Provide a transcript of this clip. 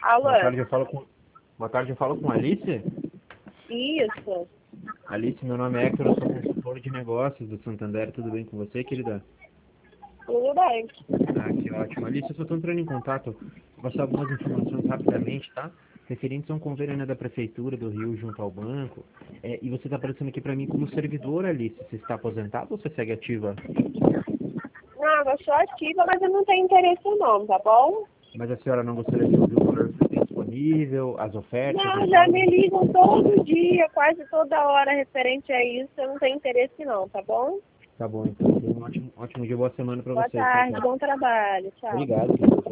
Alô? Boa tarde, eu falo com Alice. Isso. Alice, meu nome é Hector, eu sou consultor de negócios do Santander. Tudo bem com você, querida? Tudo bem. Ah, que ótimo. Alice, eu só estou entrando em contato, vou passar algumas informações rapidamente, tá? Referentes a um convênio, né, da Prefeitura do Rio junto ao banco. E você está aparecendo aqui para mim como servidora, Alice. Você está aposentada ou você segue ativa? Não, eu sou ativa, mas eu não tenho interesse não, tá bom? Mas a senhora não gostaria de ouvir o valor que tem disponível, as ofertas, Não, no já caso? me ligam todo dia, quase toda hora referente a isso. Eu não tenho interesse não, tá bom? Tá bom, então. Tenha um ótimo dia, boa semana para Boa você. Tchau, tarde, tchau. bom trabalho. Tchau. Obrigado, querido.